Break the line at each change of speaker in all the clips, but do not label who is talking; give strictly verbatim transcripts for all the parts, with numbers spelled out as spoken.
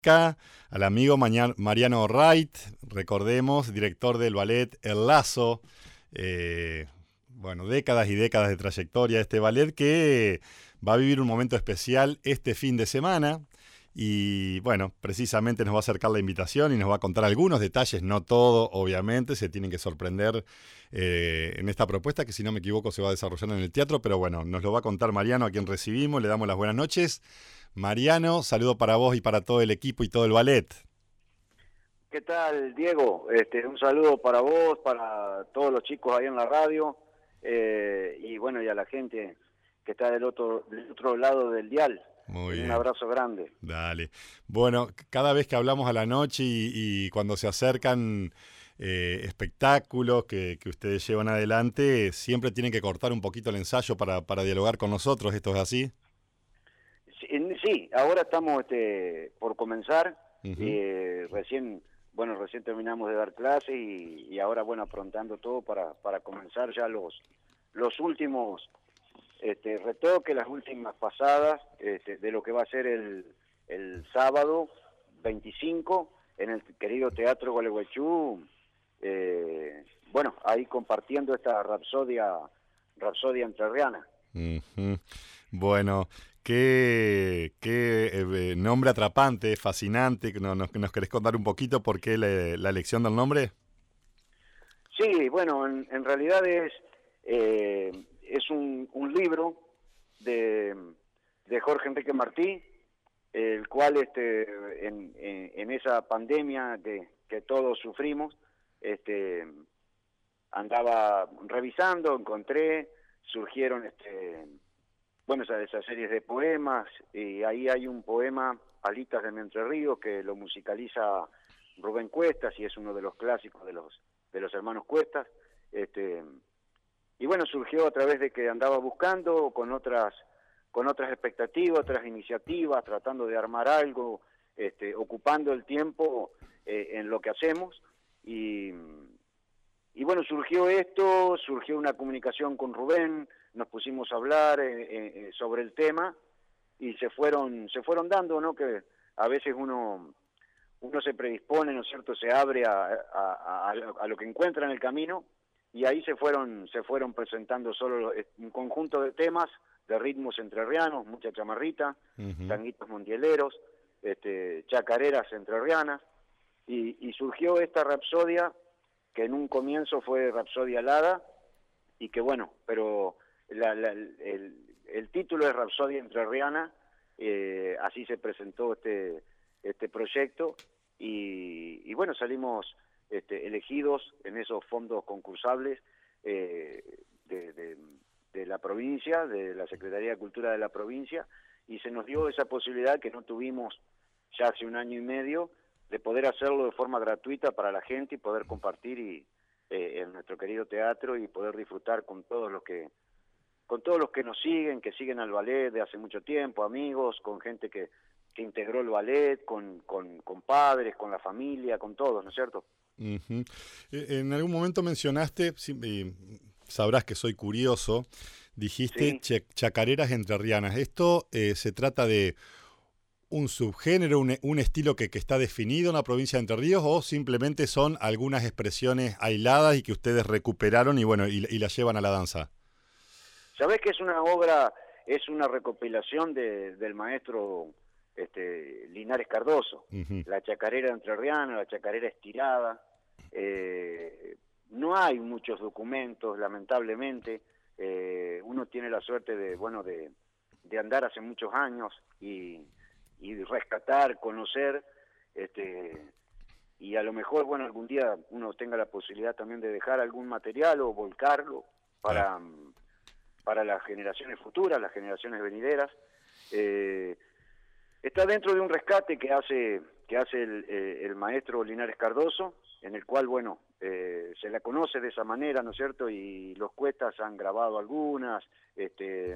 Acá al amigo Maña- Mariano Wright, recordemos, director del ballet El Lazo, eh, bueno, décadas y décadas de trayectoria de este ballet que va a vivir un momento especial este fin de semana y bueno, precisamente nos va a acercar la invitación y nos va a contar algunos detalles, no todo, obviamente, se tienen que sorprender eh, en esta propuesta que si no me equivoco se va a desarrollar en el teatro, pero bueno, nos lo va a contar Mariano a quien recibimos, le damos las buenas noches. Mariano, saludo para vos y para todo el equipo y todo el ballet.
¿Qué tal, Diego? Este, un saludo para vos, para todos los chicos ahí en la radio, eh, y bueno, y a la gente que está del otro, del otro lado del dial.
Muy
Un
bien,
abrazo grande.
dale. Bueno, cada vez que hablamos a la noche y, y cuando se acercan eh, espectáculos que, que ustedes llevan adelante, siempre tienen que cortar un poquito el ensayo para, para dialogar con nosotros, ¿esto es así?
Sí, en- sí, ahora estamos este, por comenzar,
Ujú.
eh, recién, bueno, recién terminamos de dar clases y, y ahora, bueno, aprontando todo para, para comenzar ya los, los últimos este, retoque, las últimas pasadas este, de lo que va a ser el, el sábado veinticinco en el querido Teatro Gualeguaychú, eh, bueno, ahí compartiendo esta rapsodia, rapsodia entrerriana.
Ujú. Bueno, qué, qué eh, nombre atrapante, fascinante. ¿No- ¿Nos, nos querés contar un poquito por qué le- la elección del nombre?
Sí, bueno, en, en realidad es, eh, es un, un libro de, de Jorge Enrique Martí, el cual este, en, en, en esa pandemia que, que todos sufrimos, este, andaba revisando, encontré, surgieron este, bueno, esas, esas series de poemas, y ahí hay un poema, Alitas de Entre Ríos, que lo musicaliza Rubén Cuestas, y es uno de los clásicos de los, de los hermanos Cuestas, este, y bueno, surgió a través de que andaba buscando con otras con otras expectativas, otras iniciativas, tratando de armar algo, este, ocupando el tiempo eh, en lo que hacemos, y, y bueno, surgió esto, surgió una comunicación con Rubén, nos pusimos a hablar eh, eh, sobre el tema, y se fueron, se fueron dando, ¿no? Que a veces uno, uno se predispone, ¿no es cierto?, se abre a, a, a, a lo que encuentra en el camino, y ahí se fueron, se fueron presentando solo un conjunto de temas, de ritmos entrerrianos, mucha chamarrita,
Ujú.
tanguitos montieleros, este, chacareras entrerrianas, y, y surgió esta rapsodia, que en un comienzo fue Rapsodia Alada, y que bueno, pero la, la, el, el título es Rapsodia Entrerriana, eh, así se presentó este, este proyecto, y, y bueno, salimos este, elegidos en esos fondos concursables eh, de, de, de la provincia, de la Secretaría de Cultura de la provincia, y se nos dio esa posibilidad que no tuvimos ya hace un año y medio, de poder hacerlo de forma gratuita para la gente y poder compartir y, eh, en nuestro querido teatro y poder disfrutar con todos los que con todos los que nos siguen, que siguen al ballet de hace mucho tiempo, amigos, con gente que, que integró el ballet, con, con, con padres, con la familia, con todos, ¿no es cierto?
Ujú. Eh, En algún momento mencionaste, sí, y sabrás que soy curioso, dijiste
Sí.
che- chacareras entrerrianas. ¿Esto eh, se trata de un subgénero, un, un estilo que, que está definido en la provincia de Entre Ríos o simplemente son algunas expresiones aisladas y que ustedes recuperaron y bueno, y, y las llevan a la danza?
¿Sabés que es una obra, es una recopilación de, del maestro este, Linares Cardoso?
Ujú.
La chacarera entrerriana, la chacarera estirada. Eh, no hay muchos documentos, lamentablemente. Eh, uno tiene la suerte de, bueno, de, de andar hace muchos años y, y rescatar, conocer, este, y a lo mejor, bueno, algún día uno tenga la posibilidad también de dejar algún material o volcarlo
Claro.
para para las generaciones futuras, las generaciones venideras. Eh, está dentro de un rescate que hace que hace el, eh, el maestro Linares Cardoso, en el cual, bueno, eh, se la conoce de esa manera, ¿no es cierto? Y los Cuestas han grabado algunas, este,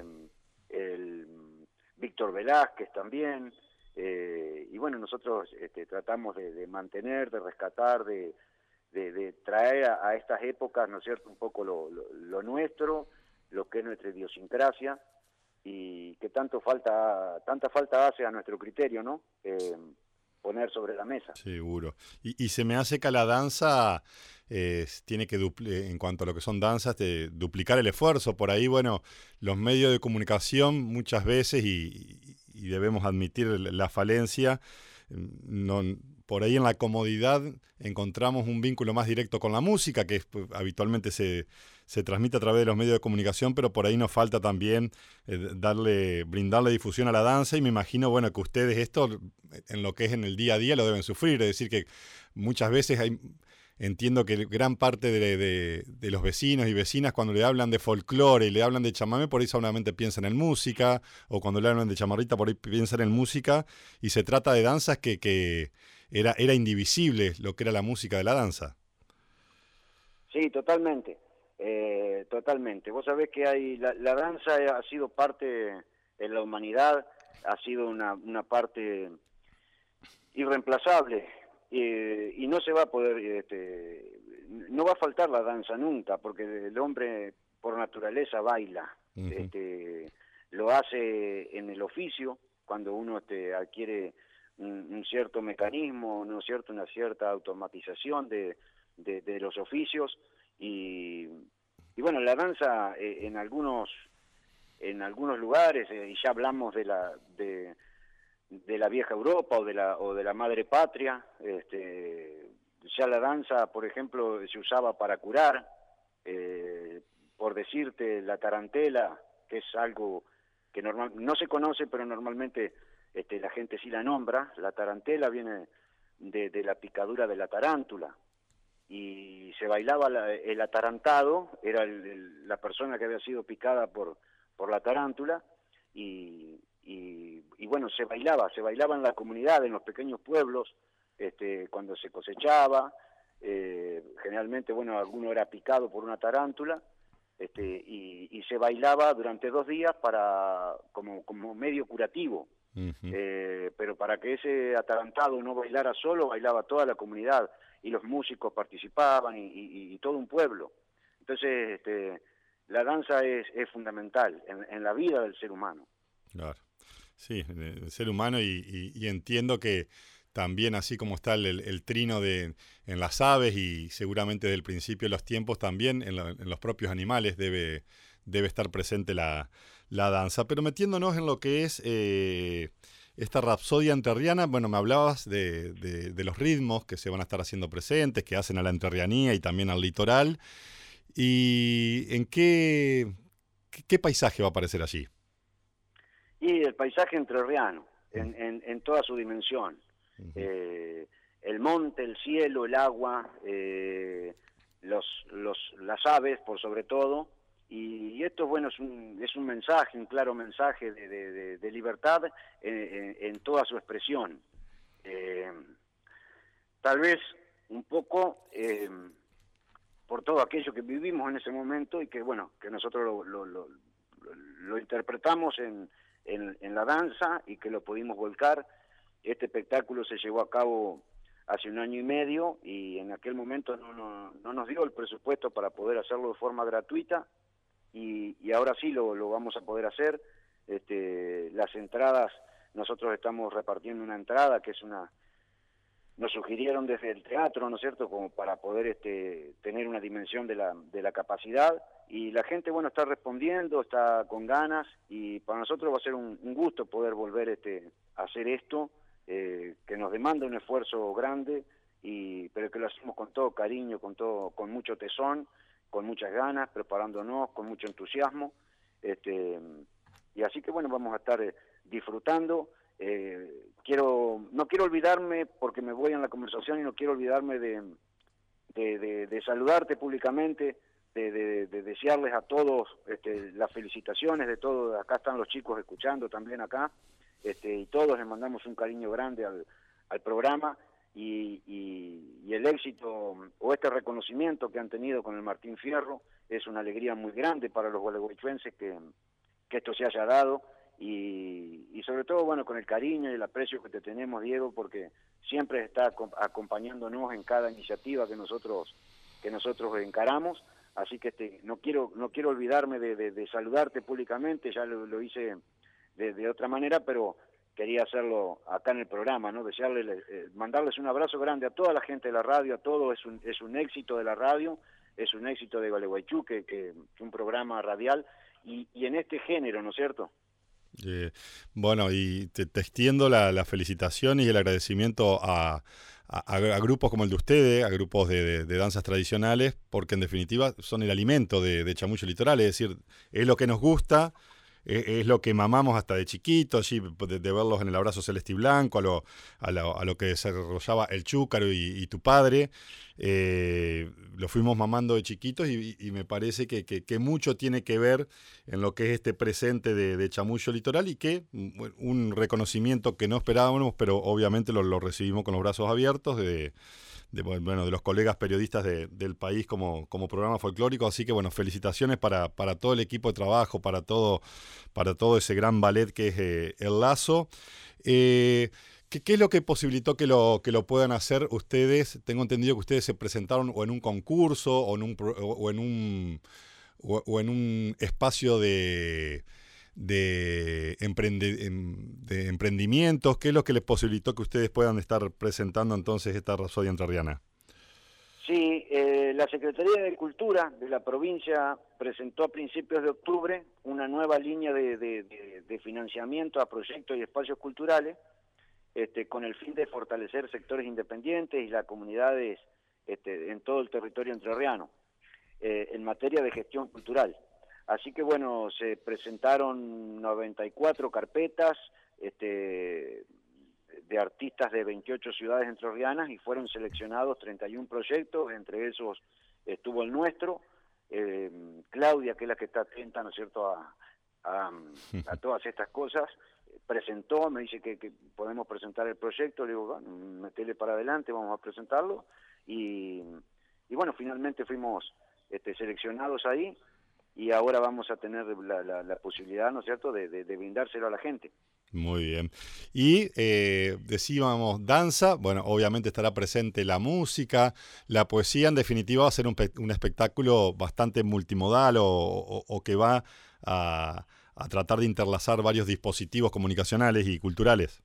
el Víctor Velázquez también, eh, y bueno, nosotros este, tratamos de, de mantener, de rescatar, de, de, de traer a, a estas épocas, ¿no es cierto?, un poco lo, lo, lo nuestro, lo que es nuestra idiosincrasia, y que tanto falta, tanta falta hace a nuestro criterio, ¿no? Eh, poner sobre la mesa.
Seguro. Y, y se me hace que la danza eh, tiene que, dupli- en cuanto a lo que son danzas, de duplicar el esfuerzo. Por ahí, bueno, los medios de comunicación muchas veces, y, y debemos admitir la falencia, no, por ahí en la comodidad encontramos un vínculo más directo con la música, que es, pues, habitualmente se, se transmite a través de los medios de comunicación, pero por ahí nos falta también eh, darle, brindarle difusión a la danza, y me imagino, bueno, que ustedes esto, en lo que es en el día a día, lo deben sufrir. Es decir, que muchas veces hay, entiendo que gran parte de, de, de los vecinos y vecinas, cuando le hablan de folclore y le hablan de chamamé, por ahí solamente piensan en música, o cuando le hablan de chamarrita, por ahí piensan en música, y se trata de danzas que, que era, era indivisible lo que era la música de la danza.
Sí, totalmente, eh, totalmente. Vos sabés que hay la, la danza ha sido parte de la humanidad, ha sido una, una parte irreemplazable, eh, y no se va a poder, este, no va a faltar la danza nunca, porque el hombre por naturaleza baila, uh-huh. este, lo hace en el oficio, cuando uno este, adquiere un, un cierto mecanismo, ¿no es cierto?, una cierta automatización de, de, de los oficios, y, y bueno, la danza eh, en algunos en algunos lugares, eh, y ya hablamos de la de de la vieja Europa o de la o de la madre patria, este, ya la danza, por ejemplo, se usaba para curar, eh, por decirte, la tarantela, que es algo que normal no se conoce, pero normalmente este, la gente sí la nombra. La tarantela viene de, de la picadura de la tarántula, y se bailaba la, el atarantado, era el, el, la persona que había sido picada por por la tarántula, y Y, y bueno, se bailaba, se bailaba en la comunidad, en los pequeños pueblos, este, cuando se cosechaba, eh, generalmente, bueno, alguno era picado por una tarántula, este, y, y se bailaba durante dos días para como, como medio curativo, uh-huh. eh, pero para que ese atarantado no bailara solo, bailaba toda la comunidad, y los músicos participaban, y, y, y todo un pueblo. Entonces, este, la danza es, es fundamental en, en la vida del ser humano.
Claro. Sí, el ser humano, y, y, y entiendo que también, así como está el, el trino de, en las aves, y seguramente desde el principio de los tiempos también en, la, en los propios animales debe, debe estar presente la, la danza. Pero metiéndonos en lo que es eh, esta rapsodia entrerriana, bueno, me hablabas de, de, de los ritmos que se van a estar haciendo presentes, que hacen a la entrerrianía y también al litoral. ¿Y en qué, qué, qué paisaje va a aparecer allí?
Y el paisaje entrerriano, en, en, en toda su dimensión. Uh-huh. eh, el monte, el cielo, el agua, eh, los, los, las aves, por sobre todo. Y, y esto, bueno, es un, es un mensaje, un claro mensaje de, de, de, de libertad en, en, en toda su expresión. Eh, tal vez un poco eh, por todo aquello que vivimos en ese momento, y que, bueno, que nosotros lo, lo, lo, lo interpretamos en... En, en la danza, y que lo pudimos volcar. Este espectáculo se llevó a cabo hace un año y medio, y en aquel momento no, no, no nos dio el presupuesto para poder hacerlo de forma gratuita, y, y ahora sí lo, lo vamos a poder hacer. Este, las entradas, nosotros estamos repartiendo una entrada que es una... Nos sugirieron desde el teatro, ¿no es cierto?, como para poder este, tener una dimensión de la, de la capacidad, y la gente, bueno, está respondiendo, está con ganas, y para nosotros va a ser un, un gusto poder volver este, a hacer esto, eh, que nos demanda un esfuerzo grande, y pero que lo hacemos con todo cariño, con todo, con mucho tesón, con muchas ganas, preparándonos, con mucho entusiasmo, este, y así que, bueno, vamos a estar eh, disfrutando. Eh, quiero no quiero olvidarme, porque me voy en la conversación, y no quiero olvidarme de, de, de, de saludarte públicamente, de, de, de desearles a todos este, las felicitaciones de todos. Acá están los chicos escuchando también acá, este, y todos les mandamos un cariño grande al, al programa, y, y, y el éxito o este reconocimiento que han tenido con el Martín Fierro es una alegría muy grande para los gualeguaychuenses que, que esto se haya dado. Y, y sobre todo, bueno, con el cariño y el aprecio que te tenemos, Diego, porque siempre está acompañándonos en cada iniciativa que nosotros que nosotros encaramos. Así que este, no quiero no quiero olvidarme de, de, de saludarte públicamente. Ya lo, lo hice de, de otra manera, pero quería hacerlo acá en el programa, ¿no? Desearle, eh, mandarles un abrazo grande a toda la gente de la radio, a todo, es un, es un éxito de la radio, es un éxito de Gualeguaychú, que, que, que un programa radial, y, y en este género, ¿no es cierto?
Eh, bueno, y te, te extiendo la, la felicitación y el agradecimiento a, a, a grupos como el de ustedes, a grupos de, de, de danzas tradicionales, porque en definitiva son el alimento de, de Chamullo Litoral, es decir, es lo que nos gusta, es, es lo que mamamos hasta de chiquitos, de, de verlos en el abrazo celeste y blanco, a lo, a lo, a lo que desarrollaba el Chúcaro y, y tu padre. Eh, lo fuimos mamando de chiquitos y, y me parece que, que, que mucho tiene que ver en lo que es este presente de, de Chamullo Litoral, y que un reconocimiento que no esperábamos, pero obviamente lo, lo recibimos con los brazos abiertos de, de, bueno, de los colegas periodistas de, del país como, como programa folclórico. Así que bueno, felicitaciones para, para todo el equipo de trabajo, para todo, para todo ese gran ballet que es eh, El Lazo. Eh, ¿Qué, ¿Qué es lo que posibilitó que lo, que lo puedan hacer ustedes? Tengo entendido que ustedes se presentaron o en un concurso o en un, o en un, o, o en un espacio de, de, emprende, de emprendimientos. ¿Qué es lo que les posibilitó que ustedes puedan estar presentando entonces esta Rapsodia Entrerriana?
Sí, eh, la Secretaría de Cultura de la provincia presentó a principios de octubre una nueva línea de, de, de, de financiamiento a proyectos y espacios culturales, Este, con el fin de fortalecer sectores independientes y las comunidades este, en todo el territorio entrerriano, eh, en materia de gestión cultural. Así que bueno, se presentaron noventa y cuatro carpetas este, de artistas de veintiocho ciudades entrerrianas y fueron seleccionados treinta y un proyectos, entre esos estuvo el nuestro, eh, Claudia, que es la que está atenta, ¿no es cierto?, a, a, a todas estas cosas, presentó, me dice que, que podemos presentar el proyecto, le digo, bueno, metele para adelante, vamos a presentarlo, y, y bueno, finalmente fuimos este, seleccionados ahí, y ahora vamos a tener la, la, la posibilidad, ¿no es cierto?, de, de, de brindárselo a la gente.
Muy bien. Y eh, decíamos danza, bueno, obviamente estará presente la música, la poesía, en definitiva va a ser un, un espectáculo bastante multimodal o, o, o que va a, a tratar de interlazar varios dispositivos comunicacionales y culturales.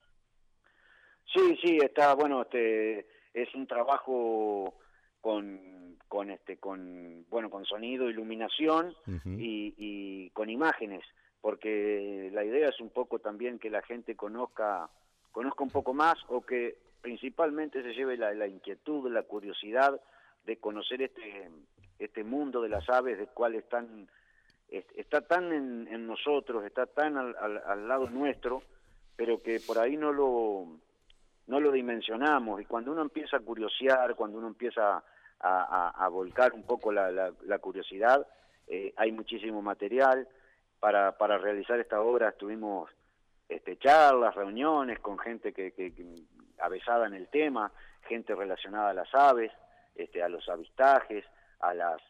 Sí, sí, está, bueno, este es un trabajo con, con este, con, bueno, con sonido, iluminación
Uh-huh.
y, y con imágenes, porque la idea es un poco también que la gente conozca, conozca un poco más, o que principalmente se lleve la, la inquietud, la curiosidad de conocer este, este mundo de las aves, del cual están, está tan en, en nosotros, está tan al, al, al lado nuestro, pero que por ahí no lo, no lo dimensionamos, y cuando uno empieza a curiosear, cuando uno empieza a, a, a volcar un poco la, la, la curiosidad, eh, hay muchísimo material. Para, para realizar esta obra tuvimos este, charlas, reuniones con gente que, que, que avesada en el tema, gente relacionada a las aves, este, a los avistajes, a las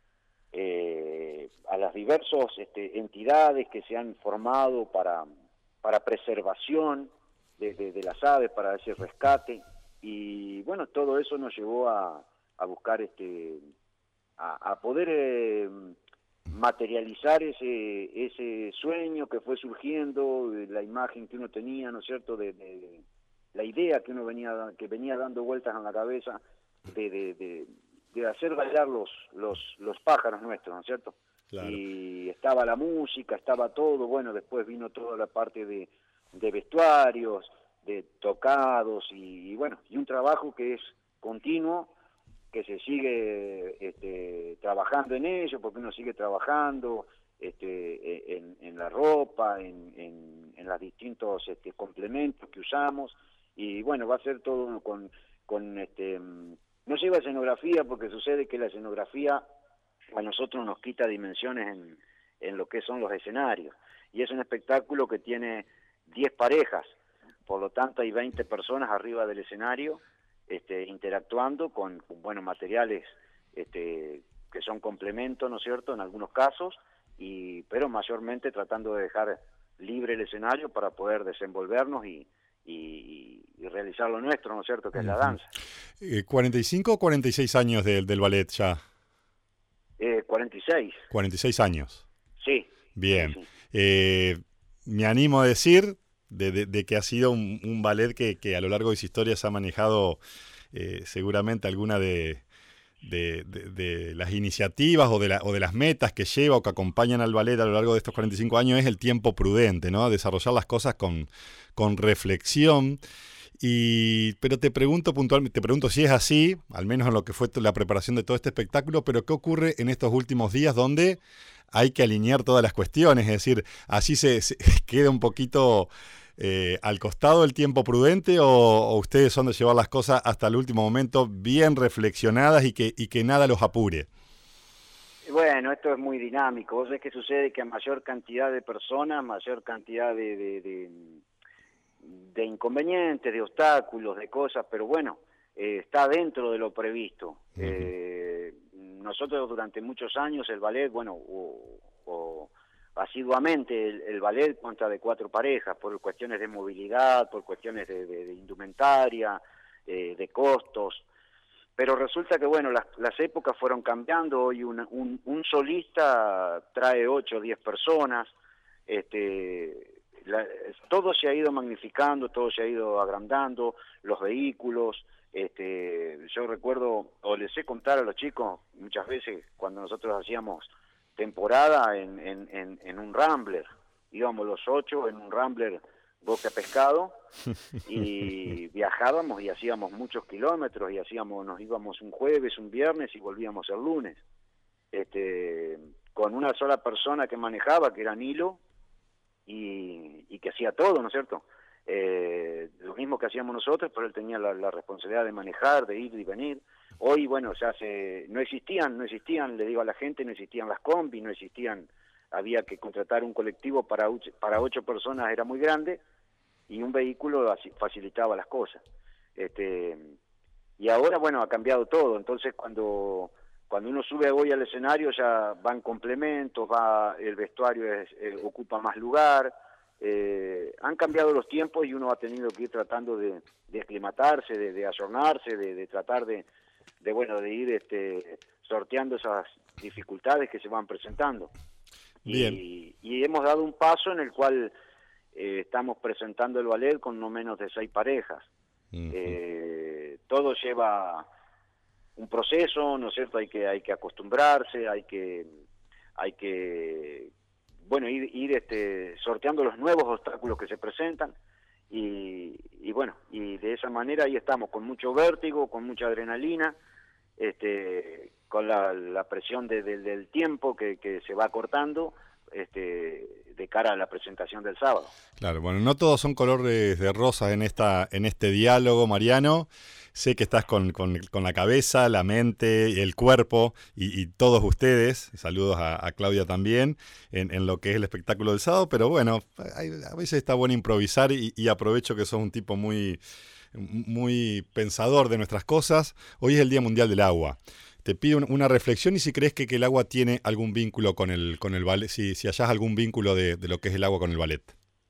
eh, a las diversas este, entidades que se han formado para, para preservación de, de, de las aves, para ese rescate, y bueno, todo eso nos llevó a, a buscar este a, a poder eh, materializar ese ese sueño que fue surgiendo, la imagen que uno tenía, ¿no es cierto?, de, de la idea que uno venía que venía dando vueltas en la cabeza de, de, de, de hacer bailar los los los pájaros nuestros, ¿no es cierto? Claro. Y estaba la música, estaba todo, bueno, después vino toda la parte de, de vestuarios, de tocados, y, y bueno, y un trabajo que es continuo, que se sigue este, trabajando en ello, porque uno sigue trabajando este, en, en la ropa, en, en, en los distintos este, complementos que usamos, y bueno, va a ser todo con, con este, no lleva escenografía, porque sucede que la escenografía a nosotros nos quita dimensiones en, en lo que son los escenarios, y es un espectáculo que tiene diez parejas, por lo tanto hay veinte personas arriba del escenario, Este, interactuando con, con buenos materiales este, que son complementos, ¿no es cierto?, en algunos casos, y pero mayormente tratando de dejar libre el escenario para poder desenvolvernos y, y, y realizar lo nuestro, ¿no es cierto?, que es la danza.
Eh, ¿cuarenta y cinco o cuarenta y seis años del, del ballet ya?
Eh, cuarenta y seis.
cuarenta y seis años.
Sí.
Bien.
Sí, sí.
Eh, me animo a decir, de, de, de que ha sido un, un ballet que, que a lo largo de su historia se ha manejado eh, seguramente alguna de, de, de, de las iniciativas o de, la, o de las metas que lleva o que acompañan al ballet a lo largo de estos cuarenta y cinco años es el tiempo prudente, ¿no? Desarrollar las cosas con, con reflexión. Y, pero te pregunto puntualmente, te pregunto si es así, al menos en lo que fue la preparación de todo este espectáculo, pero ¿qué ocurre en estos últimos días donde hay que alinear todas las cuestiones? Es decir, así se, se queda un poquito eh, al costado el tiempo prudente o, o ustedes son de llevar las cosas hasta el último momento bien reflexionadas y que, y que nada los apure.
Bueno, esto es muy dinámico. Vos sabés que sucede que a mayor cantidad de personas, mayor cantidad de... de, de de inconvenientes, de obstáculos, de cosas, pero bueno, eh, está dentro de lo previsto. Uh-huh. Eh, nosotros durante muchos años el ballet, bueno, o, o asiduamente el, el ballet consta de cuatro parejas, por cuestiones de movilidad, por cuestiones de, de, de indumentaria, eh, de costos, pero resulta que bueno, las, las épocas fueron cambiando, hoy una, un, un solista trae ocho o diez personas, este... La, todo se ha ido magnificando, todo se ha ido agrandando, los vehículos, este, yo recuerdo, o les sé contar a los chicos, muchas veces cuando nosotros hacíamos temporada en, en, en, en un Rambler, íbamos los ocho en un Rambler Boca Pescado, y viajábamos y hacíamos muchos kilómetros, y hacíamos, nos íbamos un jueves, un viernes y volvíamos el lunes, este, con una sola persona que manejaba, que era Nilo, Y, y que hacía todo, ¿no es cierto? Eh, lo mismo que hacíamos nosotros, pero él tenía la, la responsabilidad de manejar, de ir y venir. Hoy, bueno, ya se, no existían, no existían, le digo a la gente, no existían las combis, no existían, había que contratar un colectivo para, para ocho personas, era muy grande, y un vehículo así facilitaba las cosas. Este, y ahora, bueno, ha cambiado todo, entonces cuando... Cuando uno sube hoy al escenario ya van complementos, va el vestuario es, eh, ocupa más lugar, eh, han cambiado los tiempos y uno ha tenido que ir tratando de, de aclimatarse, de, de ayornarse, de, de tratar de, de bueno, de ir este, sorteando esas dificultades que se van presentando.
Bien.
Y, y hemos dado un paso en el cual eh, estamos presentando el ballet con no menos de seis parejas. Uh-huh. eh, todo lleva un proceso, ¿no es cierto? Hay que hay que acostumbrarse, hay que hay que bueno ir, ir este sorteando los nuevos obstáculos que se presentan y, y bueno, y de esa manera ahí estamos con mucho vértigo, con mucha adrenalina, este con la, la presión de, de, del tiempo que, que se va cortando, este de cara a la presentación del sábado.
Claro, bueno, no todos son colores de rosa en esta en este diálogo, Mariano. Sé que estás con, con, con la cabeza, la mente, el cuerpo y, y todos ustedes, saludos a, a Claudia también, en, en lo que es el espectáculo del sábado, pero bueno, hay, a veces está bueno improvisar y, y aprovecho que sos un tipo muy, muy pensador de nuestras cosas. Hoy es el Día Mundial del Agua. Te pido una reflexión y si crees que, que el agua tiene algún vínculo con el, con el ballet, si, si hallás algún vínculo de, de lo que es el agua con el ballet.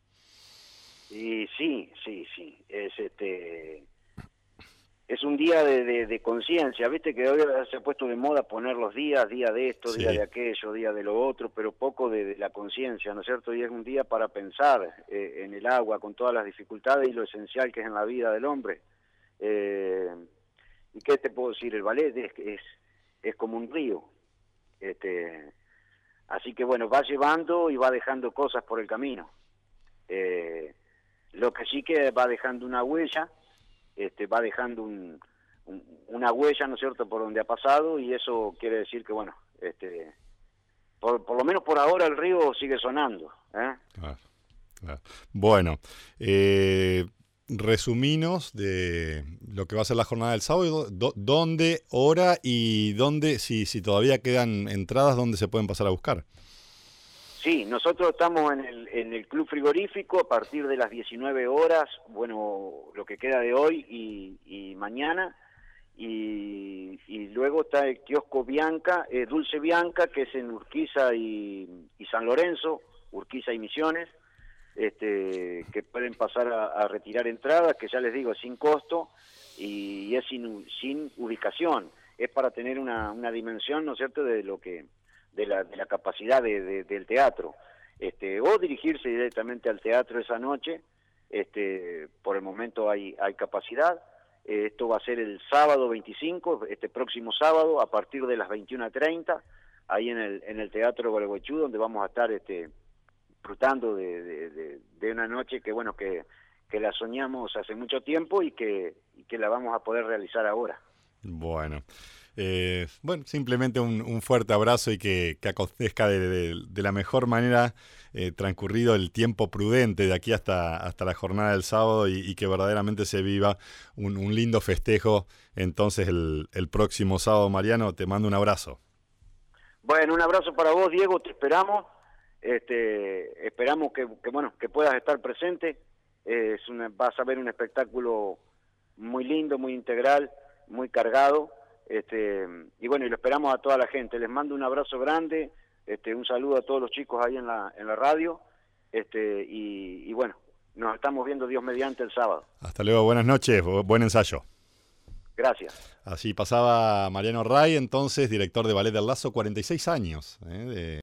Y sí, sí, sí, es este... Es un día de, de, de conciencia, viste que hoy se ha puesto de moda poner los días, día de esto, sí. día de aquello, día de lo otro, pero poco de, de la conciencia, ¿no es cierto? Y es un día para pensar eh, en el agua, con todas las dificultades y lo esencial que es en la vida del hombre. Eh, ¿Y qué te puedo decir? El ballet es, es, es como un río. Este, así que bueno, va llevando y va dejando cosas por el camino. Eh, lo que sí que va dejando una huella, Este, va dejando un, un, una huella, ¿no es cierto?, por donde ha pasado, y eso quiere decir que, bueno, este, por, por lo menos por ahora el río sigue sonando. ¿eh?
Claro, claro. Bueno, eh, resuminos de lo que va a ser la jornada del sábado, do, dónde, hora y dónde, si, si todavía quedan entradas, dónde se pueden pasar a buscar.
Sí, nosotros estamos en el, en el Club Frigorífico a partir de las diecinueve horas, bueno, lo que queda de hoy y, y mañana, y, y luego está el kiosco Bianca, eh, Dulce Bianca, que es en Urquiza y, y San Lorenzo, Urquiza y Misiones, este, que pueden pasar a, a retirar entradas, que ya les digo, es sin costo y es sin, sin ubicación, es para tener una, una dimensión, ¿no es cierto?, de lo que... de la, de la capacidad de, de, del teatro, este, o dirigirse directamente al teatro esa noche, este, por el momento hay, hay capacidad. Eh, esto va a ser el sábado veinticinco, este próximo sábado, a partir de las veintiuna treinta, ahí en el, en el Teatro Gualeguaychú, donde vamos a estar este, disfrutando de, de, de, de una noche que, bueno, que, que la soñamos hace mucho tiempo y que, y que la vamos a poder realizar ahora.
Bueno, eh, bueno, simplemente un, un fuerte abrazo y que, que acontezca de, de, de la mejor manera, eh, transcurrido el tiempo prudente de aquí hasta, hasta la jornada del sábado y, y que verdaderamente se viva un, un lindo festejo entonces el, el próximo sábado. Mariano, te mando un abrazo.
Bueno, un abrazo para vos, Diego, te esperamos, este, esperamos que, que, bueno, que puedas estar presente. Eh, es una, vas a ver un espectáculo muy lindo, muy integral, muy cargado, este, y bueno, y lo esperamos a toda la gente. Les mando un abrazo grande, este, un saludo a todos los chicos ahí en la, en la radio, este, y, y bueno, nos estamos viendo Dios mediante el sábado.
Hasta luego, buenas noches, buen ensayo.
Gracias.
Así pasaba Mariano Ray, entonces director de Ballet del Lazo, cuarenta y seis años, ¿eh? de